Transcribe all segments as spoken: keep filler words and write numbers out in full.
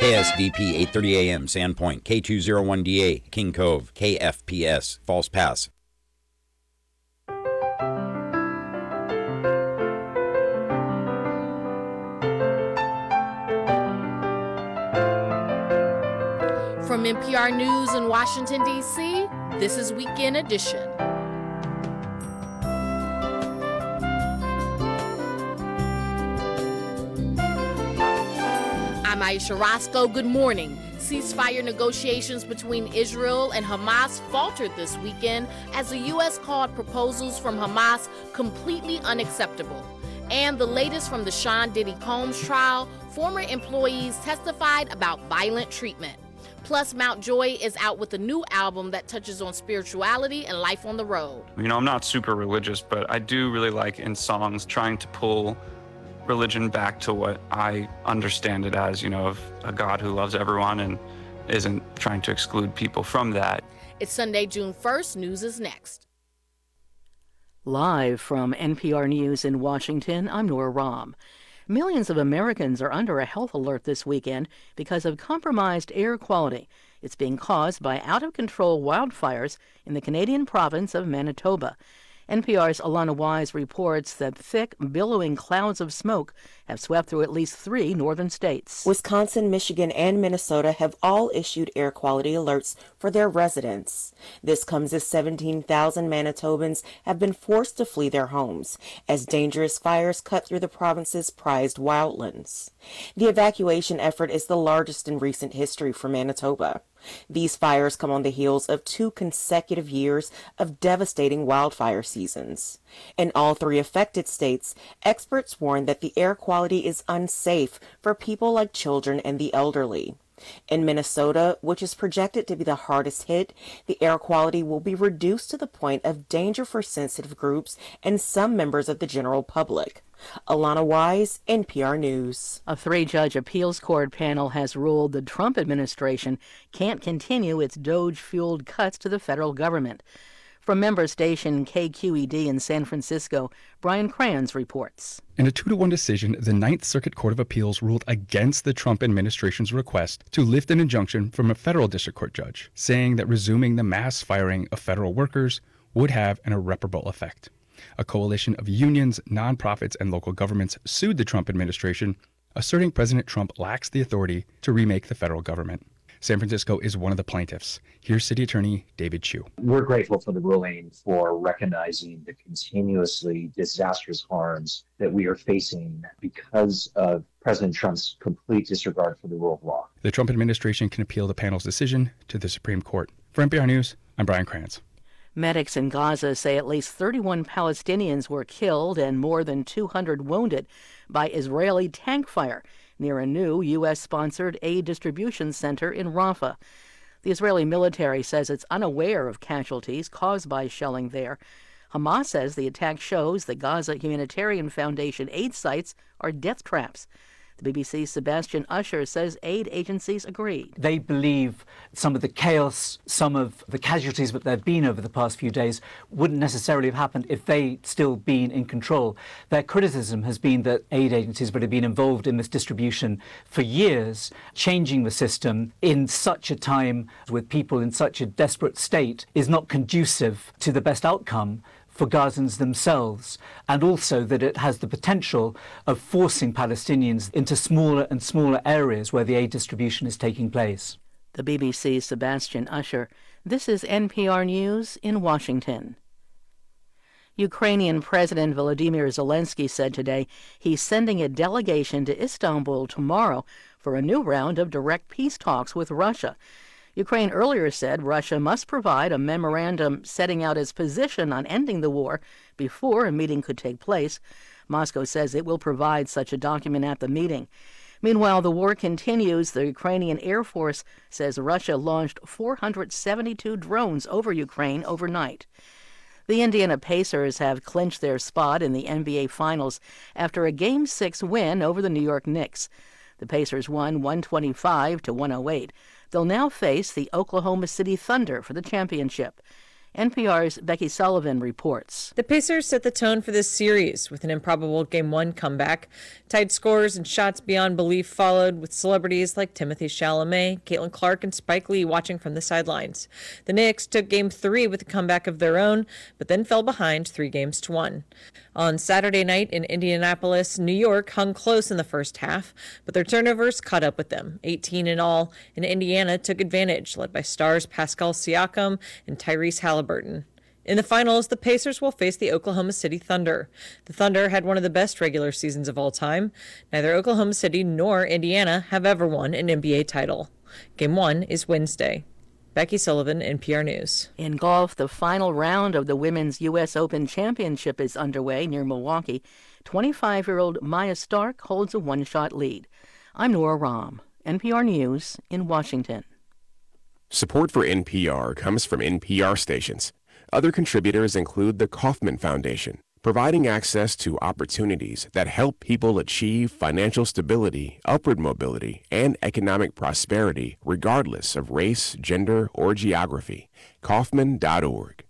K S D P eight thirty A M, Sandpoint, K two oh one D A, King Cove, K F P S, False Pass. From N P R News in Washington, D C, this is Weekend Edition. I'm Aisha Roscoe. Good morning. Ceasefire negotiations between Israel and Hamas faltered this weekend as the U S called proposals from Hamas completely unacceptable. And the latest from the Sean Diddy Combs trial, former employees testified about violent treatment. Plus, Mount Joy is out with a new album that touches on spirituality and life on the road. You know, I'm not super religious, but I do really like in songs trying to pull religion back to what I understand it as, you know, of a God who loves everyone and isn't trying to exclude people from that. It's Sunday, June first. News is next. Live from N P R News in Washington, I'm Nora Rahm. Millions of Americans are under a health alert this weekend because of compromised air quality. It's being caused by out-of-control wildfires in the Canadian province of Manitoba. N P R's Alana Wise reports that thick, billowing clouds of smoke have swept through at least three northern states. Wisconsin, Michigan, and Minnesota have all issued air quality alerts for their residents. This comes as seventeen thousand Manitobans have been forced to flee their homes as dangerous fires cut through the province's prized wildlands. The evacuation effort is the largest in recent history for Manitoba. These fires come on the heels of two consecutive years of devastating wildfire seasons. In all three affected states, experts warn that the air quality is unsafe for people like children and the elderly. In Minnesota, which is projected to be the hardest hit, the air quality will be reduced to the point of danger for sensitive groups and some members of the general public. Alana Wise, N P R News. A three-judge appeals court panel has ruled the Trump administration can't continue its Doge-fueled cuts to the federal government. From member station K Q E D in San Francisco, Brian Kranz reports. In a two to one decision, the Ninth Circuit Court of Appeals ruled against the Trump administration's request to lift an injunction from a federal district court judge, saying that resuming the mass firing of federal workers would have an irreparable effect. A coalition of unions, nonprofits, and local governments sued the Trump administration, asserting President Trump lacks the authority to remake the federal government. San Francisco is one of the plaintiffs. Here's City Attorney David Chu. We're grateful for the ruling for recognizing the continuously disastrous harms that we are facing because of President Trump's complete disregard for the rule of law. The Trump administration can appeal the panel's decision to the Supreme Court. For N P R News, I'm Brian Kranz. Medics in Gaza say at least thirty-one Palestinians were killed and more than two hundred wounded by Israeli tank fire near a new U S-sponsored aid distribution center in Rafah. The Israeli military says it's unaware of casualties caused by shelling there. Hamas says the attack shows the Gaza Humanitarian Foundation aid sites are death traps. The B B C's Sebastian Usher says aid agencies agreed. They believe some of the chaos, some of the casualties that there have been over the past few days wouldn't necessarily have happened if they'd still been in control. Their criticism has been that aid agencies that have been involved in this distribution for years, changing the system in such a time with people in such a desperate state is not conducive to the best outcome for Gazans themselves, and also that it has the potential of forcing Palestinians into smaller and smaller areas where the aid distribution is taking place. The B B C's Sebastian Usher. This is N P R News in Washington. Ukrainian President Volodymyr Zelensky said today he's sending a delegation to Istanbul tomorrow for a new round of direct peace talks with Russia. Ukraine earlier said Russia must provide a memorandum setting out its position on ending the war before a meeting could take place. Moscow says it will provide such a document at the meeting. Meanwhile, the war continues. The Ukrainian Air Force says Russia launched four hundred seventy-two drones over Ukraine overnight. The Indiana Pacers have clinched their spot in the N B A Finals after a Game six win over the New York Knicks. The Pacers won one twenty-five to one oh eight. They'll now face the Oklahoma City Thunder for the championship. N P R's Becky Sullivan reports. The Pacers set the tone for this series with an improbable Game one comeback. Tight scores and shots beyond belief followed, with celebrities like Timothée Chalamet, Caitlin Clark, and Spike Lee watching from the sidelines. The Knicks took Game three with a comeback of their own, but then fell behind three games to one. On Saturday night in Indianapolis, New York hung close in the first half, but their turnovers caught up with them, eighteen in all, and Indiana took advantage, led by stars Pascal Siakam and Tyrese Halliburton. In the finals, the Pacers will face the Oklahoma City Thunder. The Thunder had one of the best regular seasons of all time. Neither Oklahoma City nor Indiana have ever won an N B A title. Game one is Wednesday. Becky Sullivan, N P R News. In golf, the final round of the Women's U S Open Championship is underway near Milwaukee. twenty-five-year-old Maya Stark holds a one-shot lead. I'm Nora Rahm, N P R News in Washington. Support for N P R comes from N P R stations. Other contributors include the Kauffman Foundation, providing access to opportunities that help people achieve financial stability, upward mobility, and economic prosperity regardless of race, gender, or geography. Kauffman dot org.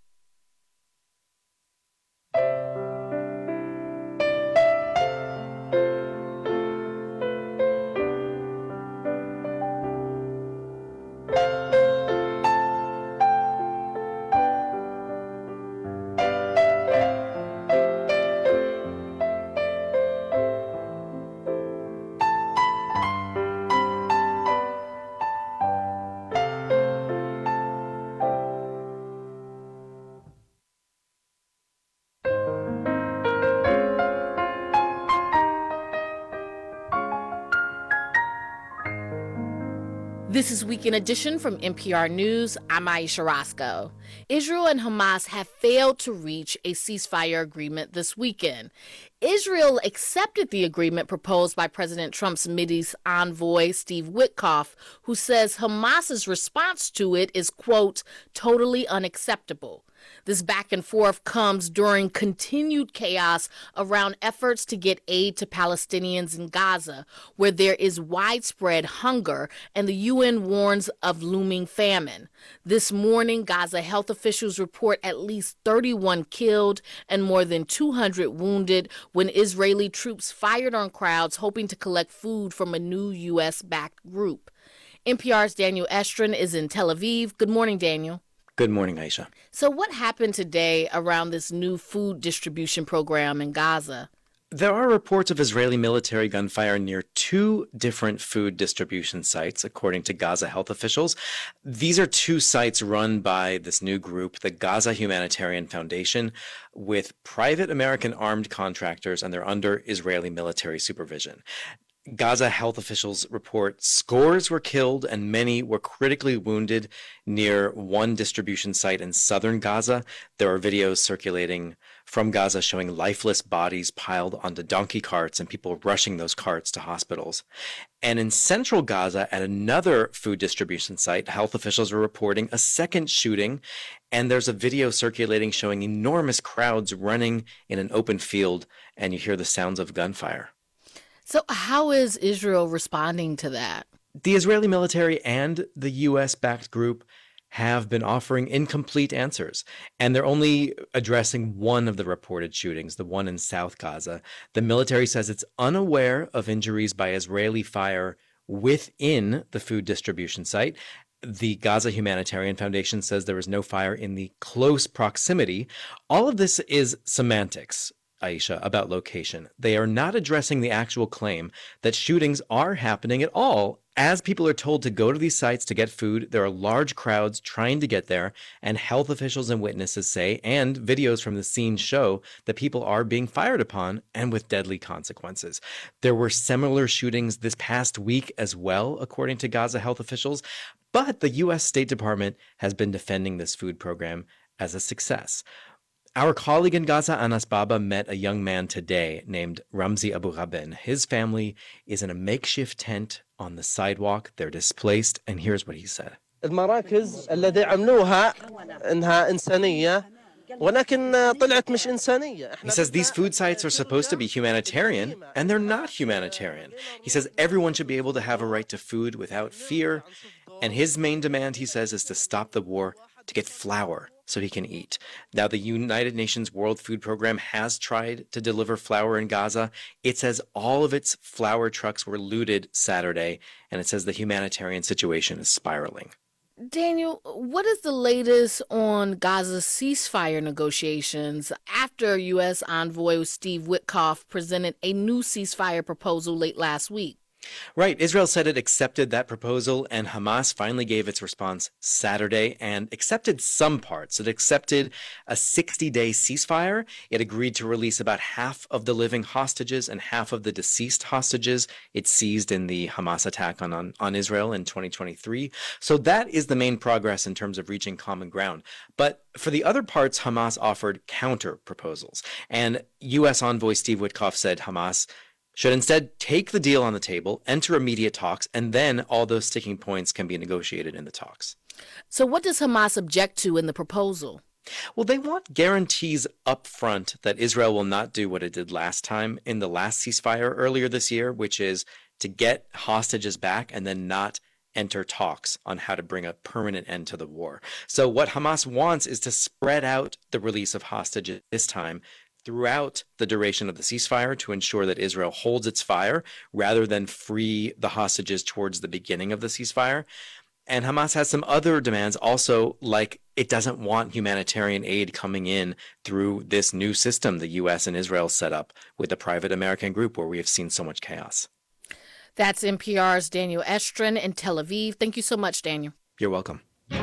This is Weekend Edition from N P R News. I'm Aisha Roscoe. Israel and Hamas have failed to reach a ceasefire agreement this weekend. Israel accepted the agreement proposed by President Trump's Mideast envoy, Steve Witkoff, who says Hamas's response to it is, quote, totally unacceptable. This back and forth comes during continued chaos around efforts to get aid to Palestinians in Gaza, where there is widespread hunger and the U N warns of looming famine. This morning, Gaza health officials report at least thirty-one killed and more than two hundred wounded when Israeli troops fired on crowds hoping to collect food from a new U S-backed group. N P R's Daniel Estrin is in Tel Aviv. Good morning, Daniel. Good morning, Aisha. So what happened today around this new food distribution program in Gaza? There are reports of Israeli military gunfire near two different food distribution sites, according to Gaza health officials. These are two sites run by this new group, the Gaza Humanitarian Foundation, with private American armed contractors, and they're under Israeli military supervision. Gaza health officials report scores were killed and many were critically wounded near one distribution site in southern Gaza. There are videos circulating from Gaza showing lifeless bodies piled onto donkey carts and people rushing those carts to hospitals. And in central Gaza, at another food distribution site, health officials are reporting a second shooting, and there's a video circulating showing enormous crowds running in an open field, and you hear the sounds of gunfire. So how is Israel responding to that? The Israeli military and the U S-backed group have been offering incomplete answers, and they're only addressing one of the reported shootings, the one in South Gaza. The military says it's unaware of injuries by Israeli fire within the food distribution site. The Gaza Humanitarian Foundation says there was no fire in the close proximity. All of this is semantics, Aisha, about location. They are not addressing the actual claim that shootings are happening at all. As people are told to go to these sites to get food, there are large crowds trying to get there, and health officials and witnesses say, and videos from the scene show, that people are being fired upon and with deadly consequences. There were similar shootings this past week as well, according to Gaza health officials, but the U S State Department has been defending this food program as a success. Our colleague in Gaza, Anas Baba, met a young man today named Ramzi Abu Rabin. His family is in a makeshift tent on the sidewalk. They're displaced, and here's what he said. المراكز الذي عملوها إنها إنسانية ولكن طلعت مش إنسانية. He says these food sites are supposed to be humanitarian, and they're not humanitarian. He says everyone should be able to have a right to food without fear, and his main demand, he says, is to stop the war, to get flour so he can eat. Now, the United Nations World Food Program has tried to deliver flour in Gaza. It says all of its flour trucks were looted Saturday, and it says the humanitarian situation is spiraling. Daniel, what is the latest on Gaza's ceasefire negotiations after U S envoy Steve Witkoff presented a new ceasefire proposal late last week? Right. Israel said it accepted that proposal, and Hamas finally gave its response Saturday and accepted some parts. It accepted a sixty-day ceasefire. It agreed to release about half of the living hostages and half of the deceased hostages it seized in the Hamas attack on, on, on Israel in twenty twenty-three. So that is the main progress in terms of reaching common ground. But for the other parts, Hamas offered counter proposals. And U S envoy Steve Witkoff said Hamas should instead take the deal on the table, enter immediate talks, and then all those sticking points can be negotiated in the talks. So what does Hamas object to in the proposal? Well, they want guarantees up front that Israel will not do what it did last time in the last ceasefire earlier this year, which is to get hostages back and then not enter talks on how to bring a permanent end to the war. So what Hamas wants is to spread out the release of hostages this time throughout the duration of the ceasefire to ensure that Israel holds its fire rather than free the hostages towards the beginning of the ceasefire. And Hamas has some other demands also, like it doesn't want humanitarian aid coming in through this new system the U S and Israel set up with a private American group where we have seen so much chaos. That's N P R's Daniel Estrin in Tel Aviv. Thank you so much, Daniel. You're welcome.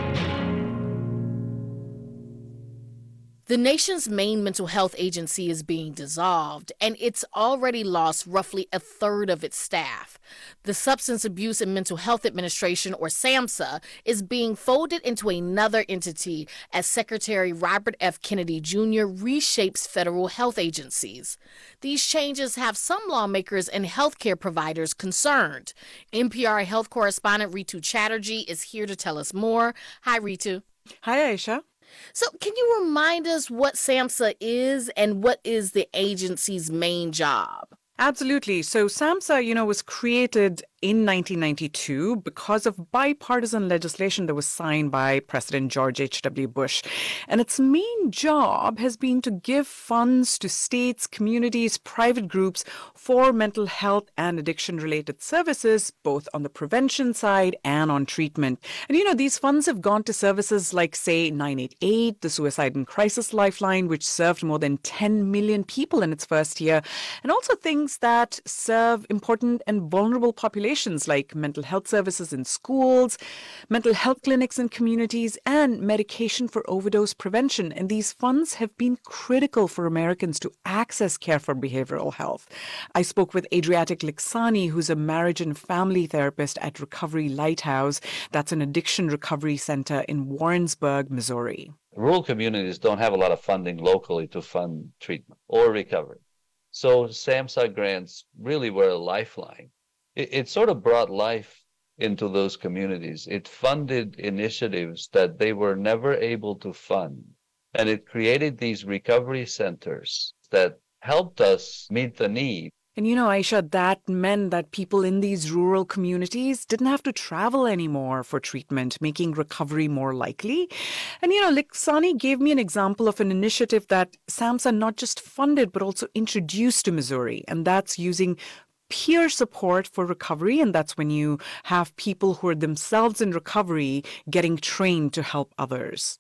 The nation's main mental health agency is being dissolved, and it's already lost roughly a third of its staff. The Substance Abuse and Mental Health Administration, or SAMHSA, is being folded into another entity as Secretary Robert F. Kennedy Junior reshapes federal health agencies. These changes have some lawmakers and healthcare providers concerned. N P R health correspondent Ritu Chatterjee is here to tell us more. Hi, Ritu. Hi, Aisha. So can you remind us what SAMHSA is and what is the agency's main job? Absolutely. So SAMHSA, you know, was created in nineteen ninety-two because of bipartisan legislation that was signed by President George H W. Bush. And its main job has been to give funds to states, communities, private groups for mental health and addiction-related services, both on the prevention side and on treatment. And, you know, these funds have gone to services like, say, nine eight eight, the Suicide and Crisis Lifeline, which served more than ten million people in its first year, and also things that serve important and vulnerable populations like mental health services in schools, mental health clinics in communities, and medication for overdose prevention. And these funds have been critical for Americans to access care for behavioral health. I spoke with Adriatic Liksani, who's a marriage and family therapist at Recovery Lighthouse. That's an addiction recovery center in Warrensburg, Missouri. Rural communities don't have a lot of funding locally to fund treatment or recovery. So SAMHSA grants really were a lifeline. It, it sort of brought life into those communities. It funded initiatives that they were never able to fund. And it created these recovery centers that helped us meet the need. And you know, Aisha, that meant that people in these rural communities didn't have to travel anymore for treatment, making recovery more likely. And you know, Liksani gave me an example of an initiative that SAMHSA not just funded, but also introduced to Missouri. And that's using peer support for recovery. And that's when you have people who are themselves in recovery getting trained to help others.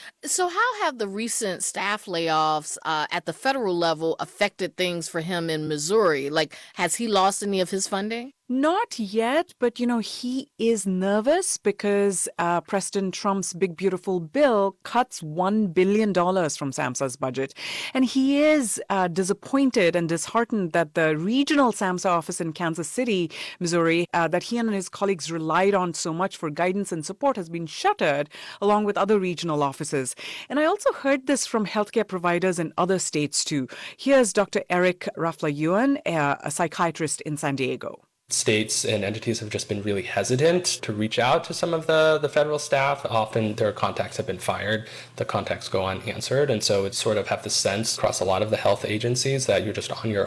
So how have the recent staff layoffs uh, at the federal level affected things for him in Missouri? Like, has he lost any of his funding? Not yet, but, you know, he is nervous because uh, President Trump's big, beautiful bill cuts one billion dollars from SAMHSA's budget. And he is uh, disappointed and disheartened that the regional SAMHSA office in Kansas City, Missouri, uh, that he and his colleagues relied on so much for guidance and support has been shuttered, along with other regional offices. And I also heard this from healthcare providers in other states, too. Here's Doctor Eric Rafla-Yuan, uh, a psychiatrist in San Diego. States and entities have just been really hesitant to reach out to some of the, the federal staff. Often their contacts have been fired. The contacts go unanswered. And so it's sort of have the sense across a lot of the health agencies that you're just on your own.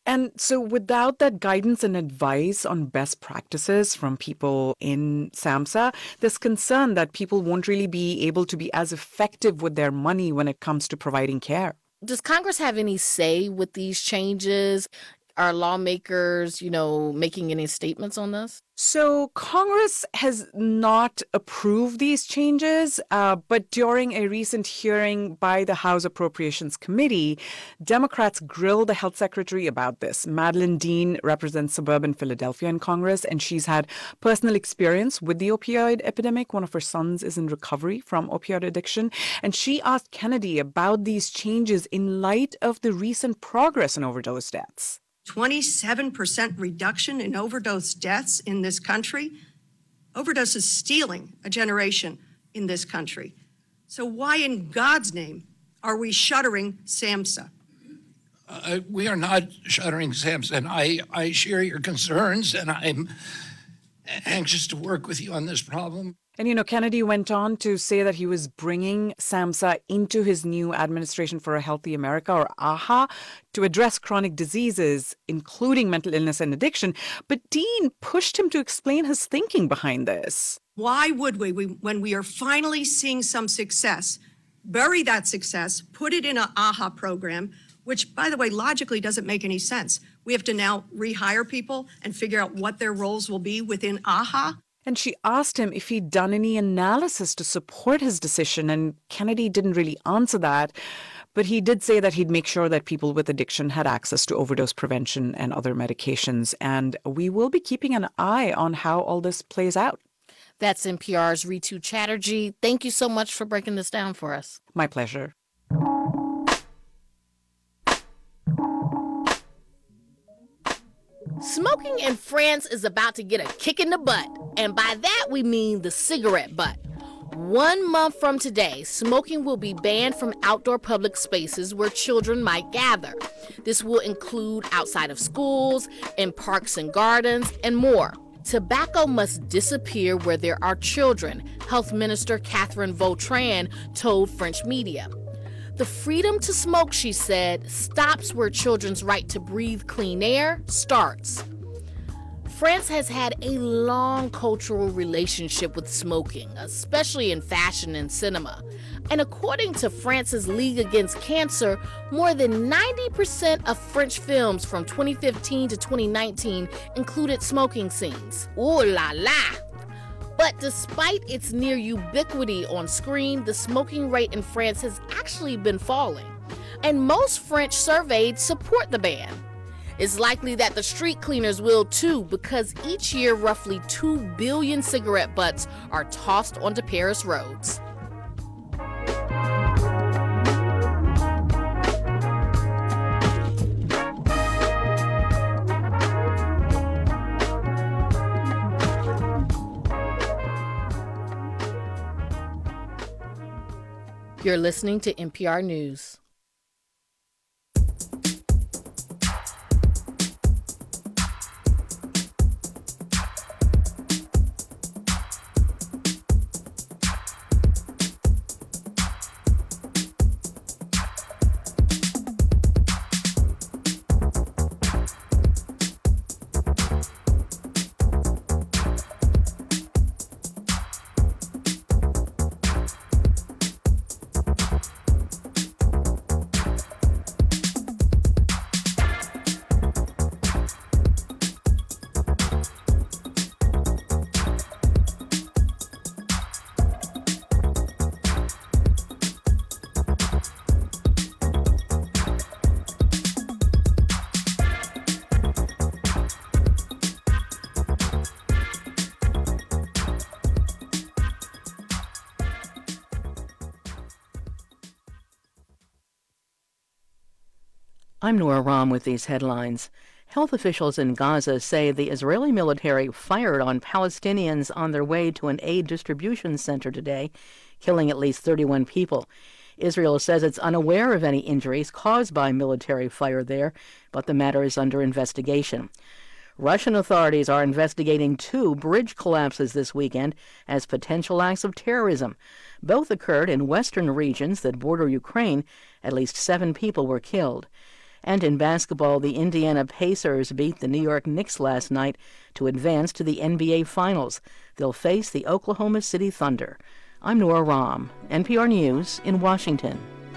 And so without that guidance and advice on best practices from people in SAMHSA, there's concern that people won't really be able to be as effective with their money when it comes to providing care. Does Congress have any say with these changes? Are lawmakers, you know, making any statements on this? So Congress has not approved these changes, uh, but during a recent hearing by the House Appropriations Committee, Democrats grilled the health secretary about this. Madeleine Dean represents suburban Philadelphia in Congress, and she's had personal experience with the opioid epidemic. One of her sons is in recovery from opioid addiction, and she asked Kennedy about these changes in light of the recent progress in overdose deaths. twenty-seven percent reduction in overdose deaths in this country. Overdose is stealing a generation in this country. So why in God's name are we shuttering SAMHSA? Uh, we are not shuttering SAMHSA, and I, I share your concerns, and I'm anxious to work with you on this problem. And, you know, Kennedy went on to say that he was bringing SAMHSA into his new Administration for a Healthy America, or A H A, to address chronic diseases, including mental illness and addiction. But Dean pushed him to explain his thinking behind this. Why would we, we when we are finally seeing some success, bury that success, put it in an A H A program, which, by the way, logically doesn't make any sense. We have to now rehire people and figure out what their roles will be within A H A. And she asked him if he'd done any analysis to support his decision, and Kennedy didn't really answer that. But he did say that he'd make sure that people with addiction had access to overdose prevention and other medications. And we will be keeping an eye on how all this plays out. That's N P R's Ritu Chatterjee. Thank you so much for breaking this down for us. My pleasure. Smoking in France is about to get a kick in the butt, and by that we mean the cigarette butt. One month from today, smoking will be banned from outdoor public spaces where children might gather. This will include outside of schools, in parks and gardens, and more. Tobacco must disappear where there are children, Health Minister Catherine Vautrin told French media. The freedom to smoke, she said, stops where children's right to breathe clean air starts. France has had a long cultural relationship with smoking, especially in fashion and cinema. And according to France's League Against Cancer, more than ninety percent of French films from twenty fifteen to twenty nineteen included smoking scenes. Ooh la la! But despite its near ubiquity on screen, the smoking rate in France has actually been falling. And most French surveyed support the ban. It's likely that the street cleaners will too, because each year roughly two billion cigarette butts are tossed onto Paris roads. You're listening to N P R News. I'm Nora Rahm with these headlines. Health officials in Gaza say the Israeli military fired on Palestinians on their way to an aid distribution center today, killing at least thirty-one people. Israel says it's unaware of any injuries caused by military fire there, but the matter is under investigation. Russian authorities are investigating two bridge collapses this weekend as potential acts of terrorism. Both occurred in western regions that border Ukraine. At least seven people were killed. And in basketball, the Indiana Pacers beat the New York Knicks last night to advance to the N B A Finals. They'll face the Oklahoma City Thunder. I'm Nora Rahm, N P R News in Washington.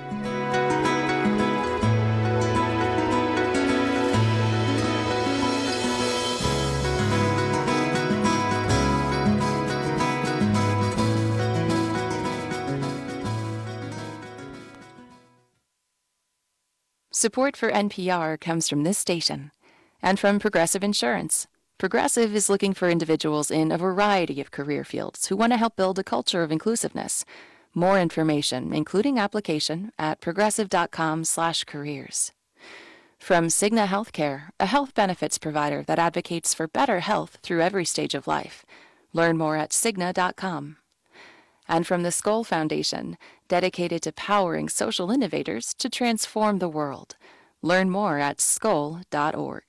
Support for N P R comes from this station and from Progressive Insurance. Progressive is looking for individuals in a variety of career fields who want to help build a culture of inclusiveness. More information, including application, at progressive.com slash careers. From Cigna Healthcare, a health benefits provider that advocates for better health through every stage of life. Learn more at cigna dot com. And from the Skoll Foundation, dedicated to powering social innovators to transform the world. Learn more at skoll dot org.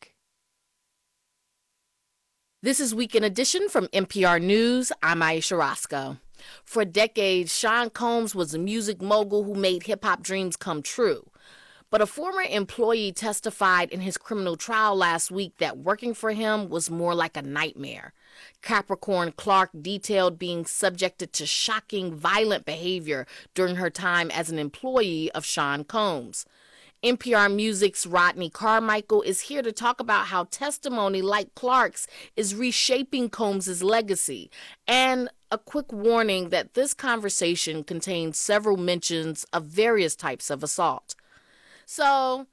This is Weekend Edition from N P R News. I'm Aisha Roscoe. For decades, Sean Combs was a music mogul who made hip-hop dreams come true. But a former employee testified in his criminal trial last week that working for him was more like a nightmare. Capricorn Clark detailed being subjected to shocking, violent behavior during her time as an employee of Sean Combs. N P R Music's Rodney Carmichael is here to talk about how testimony like Clark's is reshaping Combs' legacy, and a quick warning that this conversation contains several mentions of various types of assault. So,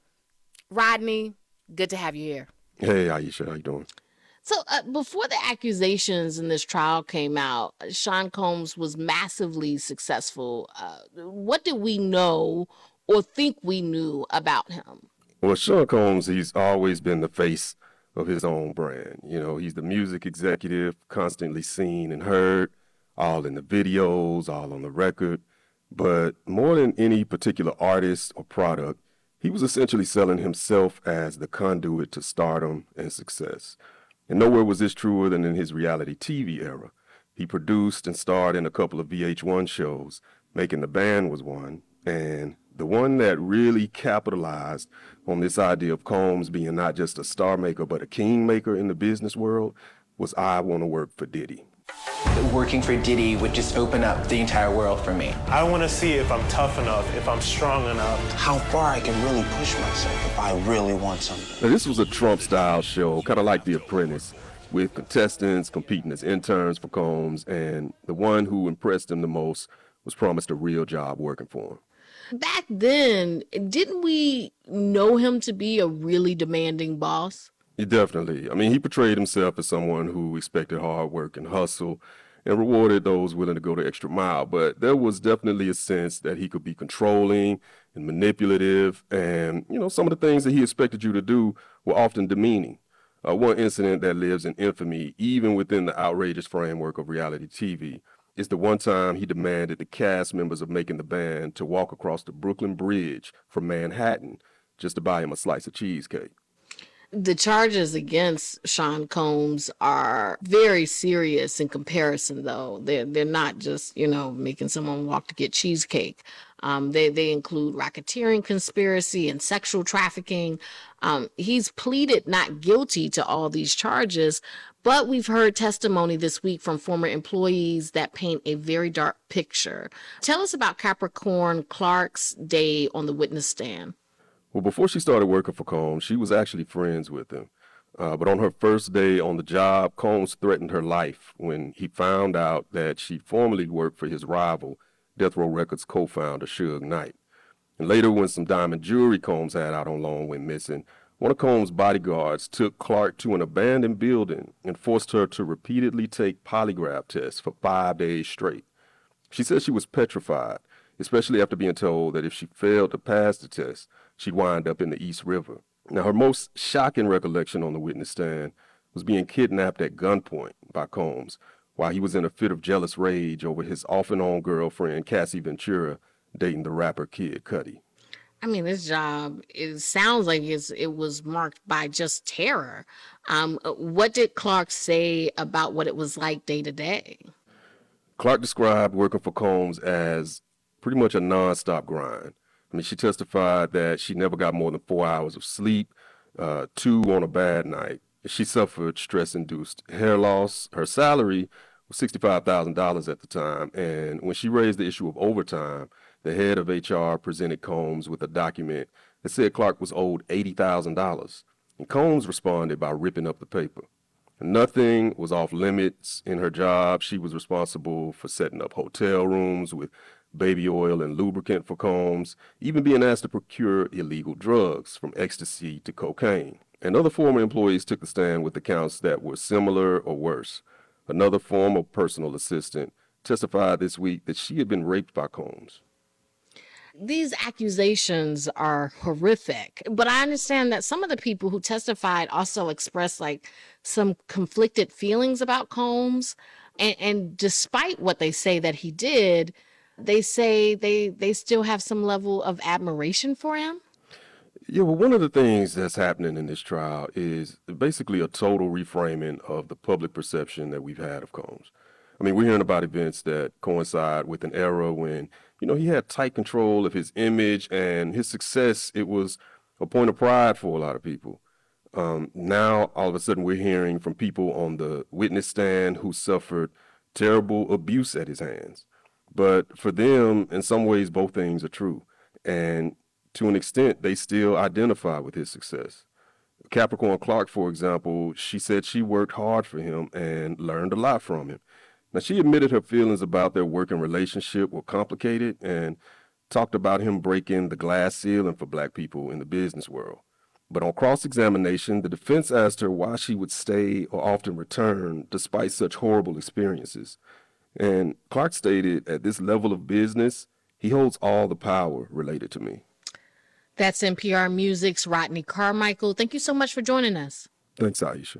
Rodney, good to have you here. Hey, Aisha, how you doing? So uh, before the accusations in this trial came out, Sean Combs was massively successful. Uh, what did we know or think we knew about him? Well, Sean Combs, he's always been the face of his own brand. You know, he's the music executive, constantly seen and heard, all in the videos, all on the record. But more than any particular artist or product, he was essentially selling himself as the conduit to stardom and success. And nowhere was this truer than in his reality T V era. He produced and starred in a couple of V H one shows. Making the Band was one, and the one that really capitalized on this idea of Combs being not just a star maker but a king maker in the business world was I Want to Work for Diddy. Working for Diddy would just open up the entire world for me. I want to see if I'm tough enough, if I'm strong enough. How far I can really push myself if I really want something. Now, this was a Trump-style show, kind of like The Apprentice, with contestants competing as interns for Combs, and the one who impressed him the most was promised a real job working for him. Back then, didn't we know him to be a really demanding boss? Yeah, definitely. I mean, he portrayed himself as someone who expected hard work and hustle and rewarded those willing to go the extra mile. But there was definitely a sense that he could be controlling and manipulative. And, you know, some of the things that he expected you to do were often demeaning. Uh, one incident that lives in infamy, even within the outrageous framework of reality T V, is the one time he demanded the cast members of Making the Band to walk across the Brooklyn Bridge from Manhattan just to buy him a slice of cheesecake. The charges against Sean Combs are very serious in comparison, though. They're, they're not just, you know, making someone walk to get cheesecake. Um, they, they include racketeering conspiracy and sexual trafficking. Um, he's pleaded not guilty to all these charges, but we've heard testimony this week from former employees that paint a very dark picture. Tell us about Capricorn Clark's day on the witness stand. Well, before she started working for Combs, she was actually friends with him. Uh, but on her first day on the job, Combs threatened her life when he found out that she formerly worked for his rival, Death Row Records co-founder Suge Knight. And later, when some diamond jewelry Combs had out on loan went missing, one of Combs' bodyguards took Clark to an abandoned building and forced her to repeatedly take polygraph tests for five days straight. She said she was petrified, especially after being told that if she failed to pass the test, she'd wind up in the East River. Now, her most shocking recollection on the witness stand was being kidnapped at gunpoint by Combs while he was in a fit of jealous rage over his off-and-on girlfriend, Cassie Ventura, dating the rapper Kid Cudi. I mean, this job, it sounds like it's, it was marked by just terror. Um, what did Clark say about what it was like day to day? Clark described working for Combs as pretty much a nonstop grind. I mean, she testified that she never got more than four hours of sleep, uh, two on a bad night. She suffered stress-induced hair loss. Her salary was sixty-five thousand dollars at the time, and when she raised the issue of overtime, the head of H R presented Combs with a document that said Clark was owed eighty thousand dollars, and Combs responded by ripping up the paper. Nothing was off limits in her job. She was responsible for setting up hotel rooms with baby oil and lubricant for Combs, even being asked to procure illegal drugs from ecstasy to cocaine. And other former employees took the stand with accounts that were similar or worse. Another former personal assistant testified this week that she had been raped by Combs. These accusations are horrific, but I understand that some of the people who testified also expressed like some conflicted feelings about Combs. And, and despite what they say that he did, they say they they still have some level of admiration for him. Yeah, well, one of the things that's happening in this trial is basically a total reframing of the public perception that we've had of Combs. I mean, we're hearing about events that coincide with an era when, you know, he had tight control of his image and his success. It was a point of pride for a lot of people. Um, now, all of a sudden, we're hearing from people on the witness stand who suffered terrible abuse at his hands. But for them, in some ways, both things are true. And to an extent, they still identify with his success. Capricorn Clark, for example, she said she worked hard for him and learned a lot from him. Now, she admitted her feelings about their working relationship were complicated and talked about him breaking the glass ceiling for black people in the business world. But on cross-examination, the defense asked her why she would stay or often return despite such horrible experiences. And Clark stated, at this level of business, he holds all the power related to me. That's N P R Music's Rodney Carmichael. Thank you so much for joining us. Thanks, Aisha.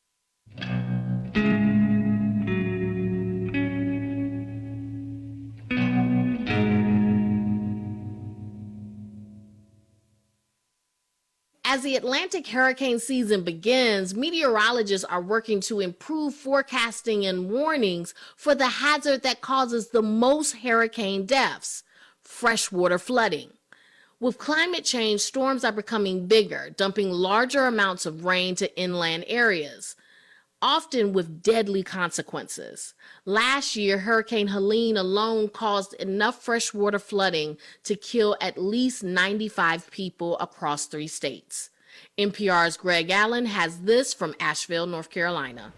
As the Atlantic hurricane season begins, meteorologists are working to improve forecasting and warnings for the hazard that causes the most hurricane deaths, freshwater flooding. With climate change, storms are becoming bigger, dumping larger amounts of rain to inland areas, often with deadly consequences. Last year, Hurricane Helene alone caused enough freshwater flooding to kill at least ninety-five people across three states. N P R's Greg Allen has this from Asheville, North Carolina.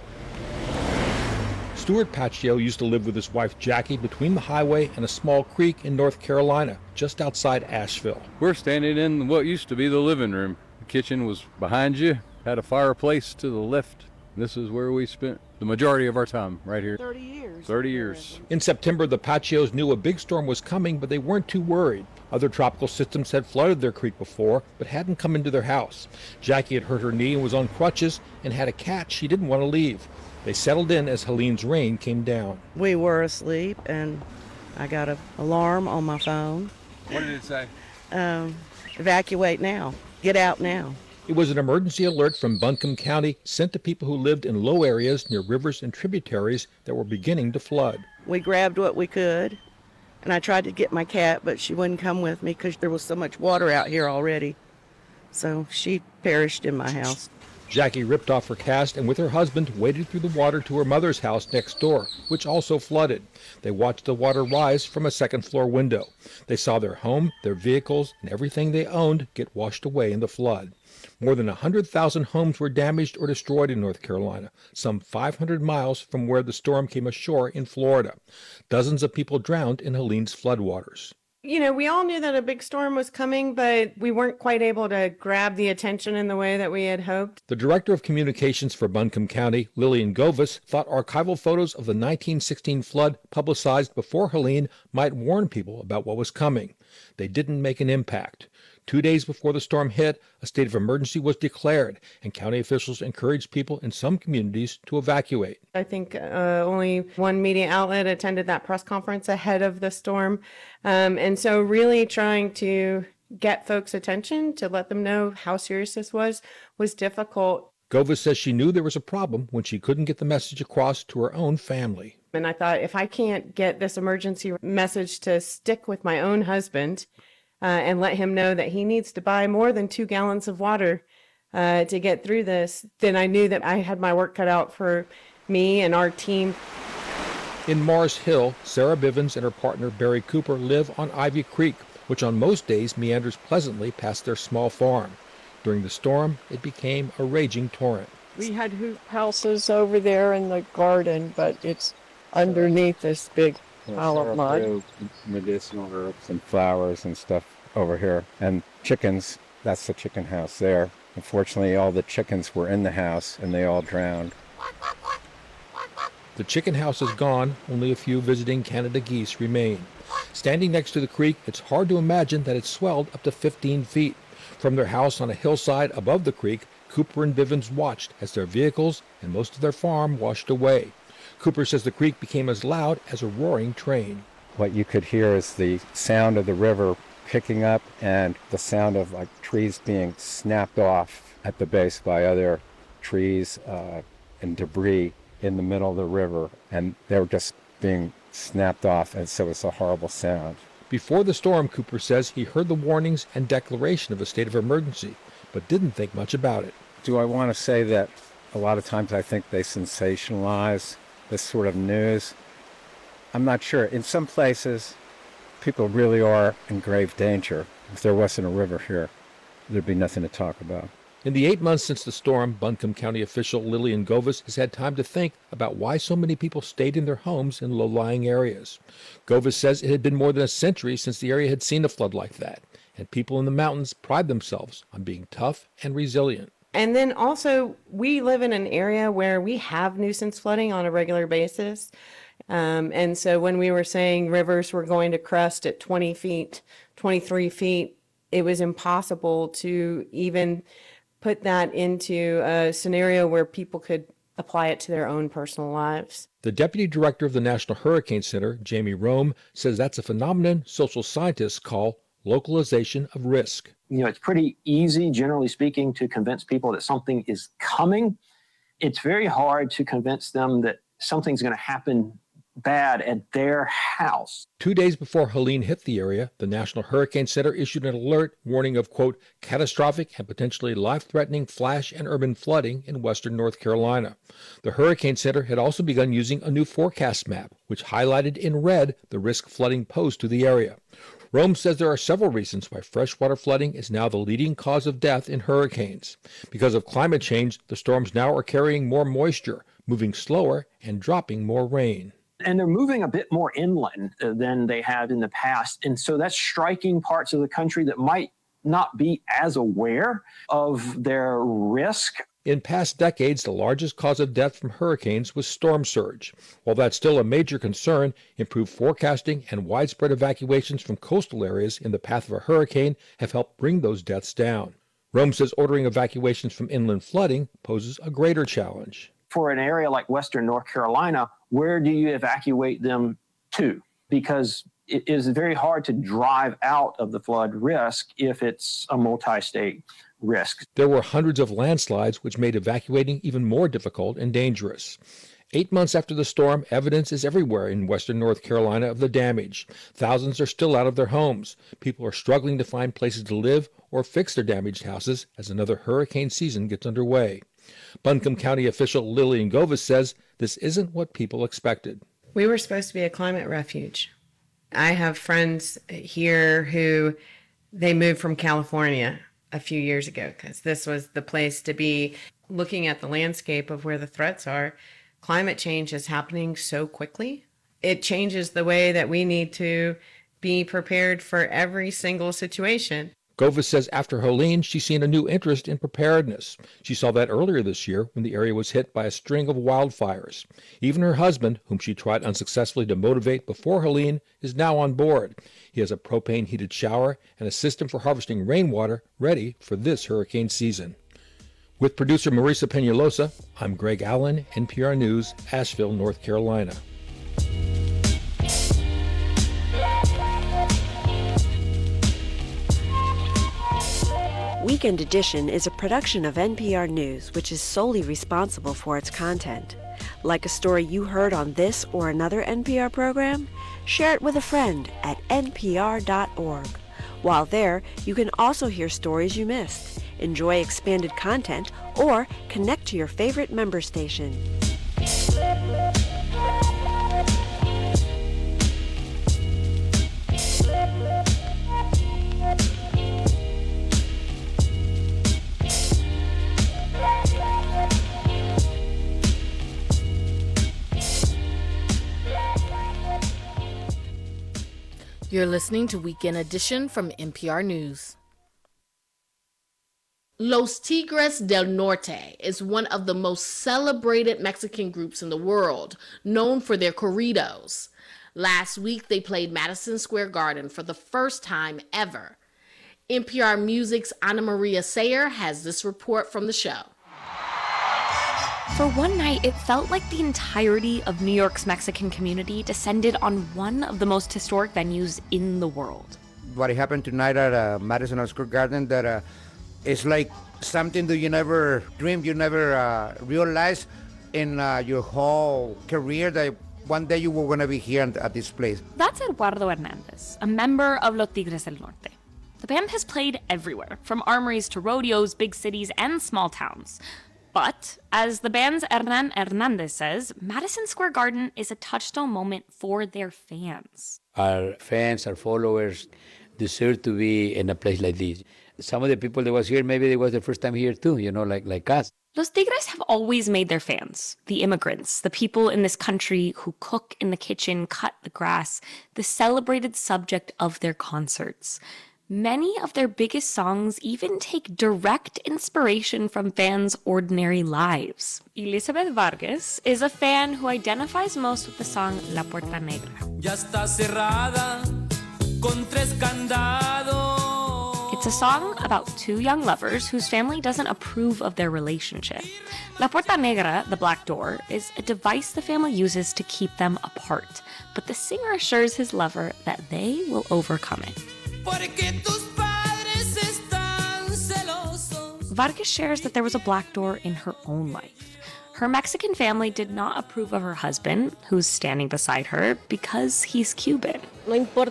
Stuart Paccio used to live with his wife Jackie between the highway and a small creek in North Carolina, just outside Asheville. We're standing in what used to be the living room. The kitchen was behind you, had a fireplace to the left. This is where we spent the majority of our time, right here. thirty years. thirty years. In September, the Paccios knew a big storm was coming, but they weren't too worried. Other tropical systems had flooded their creek before, but hadn't come into their house. Jackie had hurt her knee and was on crutches and had a cat she didn't want to leave. They settled in as Helene's rain came down. We were asleep, and I got an alarm on my phone. What did it say? Um, evacuate now. Get out now. It was an emergency alert from Buncombe County sent to people who lived in low areas near rivers and tributaries that were beginning to flood. We grabbed what we could, and I tried to get my cat, but she wouldn't come with me because there was so much water out here already. So she perished in my house. Jackie ripped off her cast and with her husband waded through the water to her mother's house next door, which also flooded. They watched the water rise from a second floor window. They saw their home, their vehicles, and everything they owned get washed away in the flood. More than one hundred thousand homes were damaged or destroyed in North Carolina, some five hundred miles from where the storm came ashore in Florida. Dozens of people drowned in Helene's floodwaters. You know, we all knew that a big storm was coming, but we weren't quite able to grab the attention in the way that we had hoped. The director of communications for Buncombe County, Lillian Govis, thought archival photos of the nineteen sixteen flood publicized before Helene might warn people about what was coming. They didn't make an impact. Two days before the storm hit, a state of emergency was declared, and county officials encouraged people in some communities to evacuate. I think uh, only one media outlet attended that press conference ahead of the storm. Um, and so really trying to get folks' attention to let them know how serious this was, was difficult. Govis says she knew there was a problem when she couldn't get the message across to her own family. And I thought, if I can't get this emergency message to stick with my own husband, uh, and let him know that he needs to buy more than two gallons of water uh, to get through this, then I knew that I had my work cut out for me and our team. In Mars Hill, Sarah Bivens and her partner Barry Cooper live on Ivy Creek, which on most days meanders pleasantly past their small farm. During the storm, it became a raging torrent. We had hoop houses over there in the garden, but it's underneath this big pile of mud. Medicinal herbs and flowers and stuff over here. And chickens, that's the chicken house there. Unfortunately, all the chickens were in the house and they all drowned. The chicken house is gone, only a few visiting Canada geese remain. Standing next to the creek, it's hard to imagine that it's swelled up to fifteen feet. From their house on a hillside above the creek, Cooper and Bivens watched as their vehicles and most of their farm washed away. Cooper says the creek became as loud as a roaring train. What you could hear is the sound of the river picking up and the sound of like trees being snapped off at the base by other trees uh, and debris in the middle of the river, and they were just being snapped off, and so it's a horrible sound. Before the storm, Cooper says he heard the warnings and declaration of a state of emergency, but didn't think much about it. Do I want to say that a lot of times I think they sensationalize this sort of news? I'm not sure. In some places, people really are in grave danger. If there wasn't a river here, there'd be nothing to talk about. In the eight months since the storm, Buncombe County official Lillian Govis has had time to think about why so many people stayed in their homes in low-lying areas. Govis says it had been more than a century since the area had seen a flood like that, and people in the mountains pride themselves on being tough and resilient. And then also, we live in an area where we have nuisance flooding on a regular basis. Um, and so when we were saying rivers were going to crest at twenty feet, twenty-three feet, it was impossible to even put that into a scenario where people could apply it to their own personal lives. The deputy director of the National Hurricane Center, Jamie Rome, says that's a phenomenon social scientists call localization of risk. You know, it's pretty easy, generally speaking, to convince people that something is coming. It's very hard to convince them that something's going to happen bad at their house. Two days before Helene hit the area, the National Hurricane Center issued an alert warning of, quote, catastrophic and potentially life-threatening flash and urban flooding in western North Carolina. The Hurricane Center had also begun using a new forecast map, which highlighted in red the risk flooding posed to the area. Rome says there are several reasons why freshwater flooding is now the leading cause of death in hurricanes. Because of climate change, the storms now are carrying more moisture, moving slower, and dropping more rain. And they're moving a bit more inland uh, than they had in the past. And so that's striking parts of the country that might not be as aware of their risk. In past decades, the largest cause of death from hurricanes was storm surge. While that's still a major concern, improved forecasting and widespread evacuations from coastal areas in the path of a hurricane have helped bring those deaths down. Rome says ordering evacuations from inland flooding poses a greater challenge. For an area like western North Carolina, where do you evacuate them to? Because it is very hard to drive out of the flood risk if it's a multi-state risk. There were hundreds of landslides, which made evacuating even more difficult and dangerous. Eight months after the storm, evidence is everywhere in western North Carolina of the damage. Thousands are still out of their homes. People are struggling to find places to live or fix their damaged houses as another hurricane season gets underway. Buncombe County official Lillian Govis says this isn't what people expected. We were supposed to be a climate refuge. I have friends here who they moved from California a few years ago because this was the place to be. Looking at the landscape of where the threats are, climate change is happening so quickly. It changes the way that we need to be prepared for every single situation. Govis says after Helene, she's seen a new interest in preparedness. She saw that earlier this year when the area was hit by a string of wildfires. Even her husband, whom she tried unsuccessfully to motivate before Helene, is now on board. He has a propane-heated shower and a system for harvesting rainwater ready for this hurricane season. With producer Marisa Peñalosa, I'm Greg Allen, N P R News, Asheville, North Carolina. Weekend Edition is a production of N P R News, which is solely responsible for its content. Like a story you heard on this or another N P R program? Share it with a friend at N P R dot org. While there, you can also hear stories you missed, enjoy expanded content, or connect to your favorite member station. You're listening to Weekend Edition from N P R News. Los Tigres del Norte is one of the most celebrated Mexican groups in the world, known for their corridos. Last week, they played Madison Square Garden for the first time ever. N P R Music's Ana Maria Sayer has this report from the show. For one night, it felt like the entirety of New York's Mexican community descended on one of the most historic venues in the world. What happened tonight at uh, Madison Square Garden, that uh, is like something that you never dreamed, you never uh, realized in uh, your whole career, that one day you were going to be here at this place. That's Eduardo Hernandez, a member of Los Tigres del Norte. The band has played everywhere, from armories to rodeos, big cities, and small towns. But, as the band's Hernan Hernandez says, Madison Square Garden is a touchstone moment for their fans. Our fans, our followers deserve to be in a place like this. Some of the people that was here, maybe they was the first time here too, you know, like, like us. Los Tigres have always made their fans, the immigrants, the people in this country who cook in the kitchen, cut the grass, the celebrated subject of their concerts. Many of their biggest songs even take direct inspiration from fans' ordinary lives. Elizabeth Vargas is a fan who identifies most with the song La Puerta Negra. Ya está cerrada con tres candados. It's a song about two young lovers whose family doesn't approve of their relationship. La Puerta Negra, the black door, is a device the family uses to keep them apart. But the singer assures his lover that they will overcome it. Vargas shares that there was a black door in her own life. Her Mexican family did not approve of her husband, who's standing beside her, because he's Cuban. No matter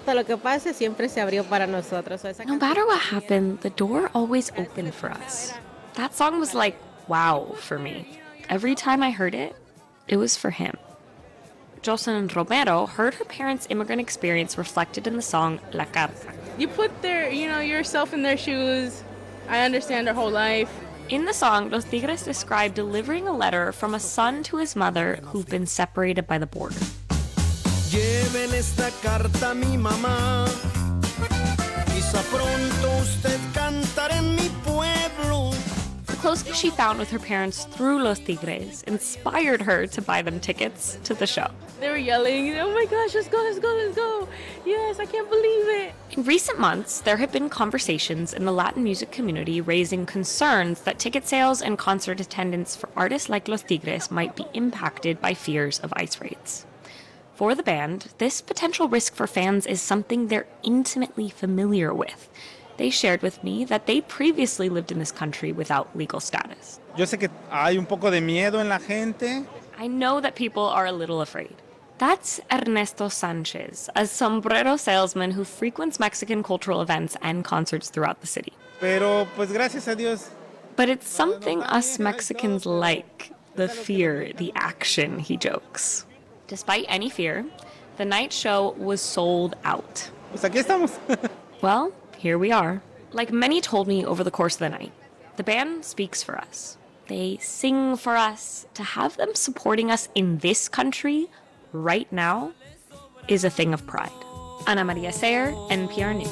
what happened, the door always opened for us. That song was like, wow, for me. Every time I heard it, it was for him. Jocelyn Romero heard her parents' immigrant experience reflected in the song La Carta. You put their, you know, yourself in their shoes. I understand their whole life. In the song, Los Tigres describe delivering a letter from a son to his mother who've been separated by the border. Lleven esta carta a mi mamá. Quizá pronto usted cantará en mi pueblo. The closeness she found with her parents through Los Tigres inspired her to buy them tickets to the show. They were yelling, oh my gosh, let's go, let's go, let's go. Yes, I can't believe it. In recent months, there have been conversations in the Latin music community raising concerns that ticket sales and concert attendance for artists like Los Tigres might be impacted by fears of ICE raids. For the band, this potential risk for fans is something they're intimately familiar with. They shared with me that they previously lived in this country without legal status. Yo sé que hay un poco de miedo en la gente. I know that people are a little afraid. That's Ernesto Sanchez, a sombrero salesman who frequents Mexican cultural events and concerts throughout the city. Pero, pues, gracias a Dios. But it's something us Mexicans like, the fear, the action, he jokes. Despite any fear, the night show was sold out. Pues aquí estamos. Well, here we are. Like many told me over the course of the night, the band speaks for us. They sing for us. To have them supporting us in this country right now is a thing of pride. Ana Maria Sayer, N P R News.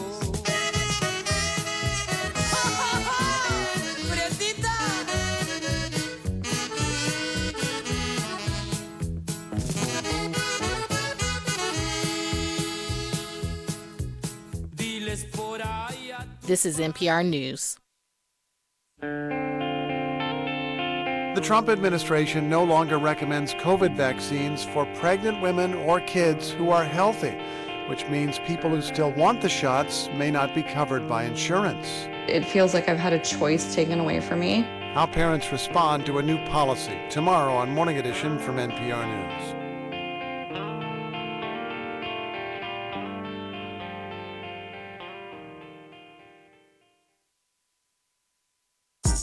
This is N P R News. The Trump administration no longer recommends COVID vaccines for pregnant women or kids who are healthy, which means people who still want the shots may not be covered by insurance. It feels like I've had a choice taken away from me. How parents respond to a new policy tomorrow on Morning Edition from N P R News.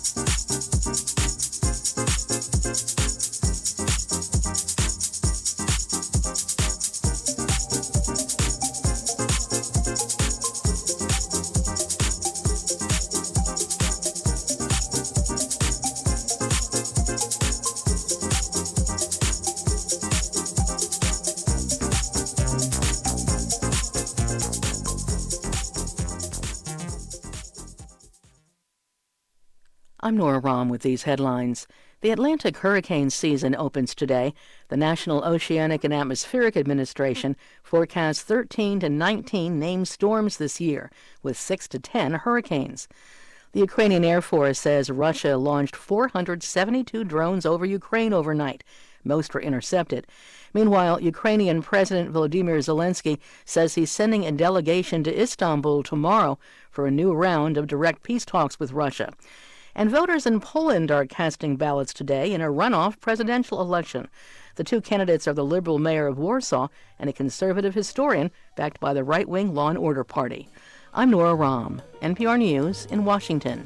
I'm Nora Rahm with these headlines. The Atlantic hurricane season opens today. The National Oceanic and Atmospheric Administration forecasts thirteen to nineteen named storms this year, with six to ten hurricanes. The Ukrainian Air Force says Russia launched four hundred seventy-two drones over Ukraine overnight. Most were intercepted. Meanwhile, Ukrainian President Volodymyr Zelensky says he's sending a delegation to Istanbul tomorrow for a new round of direct peace talks with Russia. And voters in Poland are casting ballots today in a runoff presidential election. The two candidates are the liberal mayor of Warsaw and a conservative historian backed by the right-wing Law and Order Party. I'm Nora Rahm, N P R News in Washington.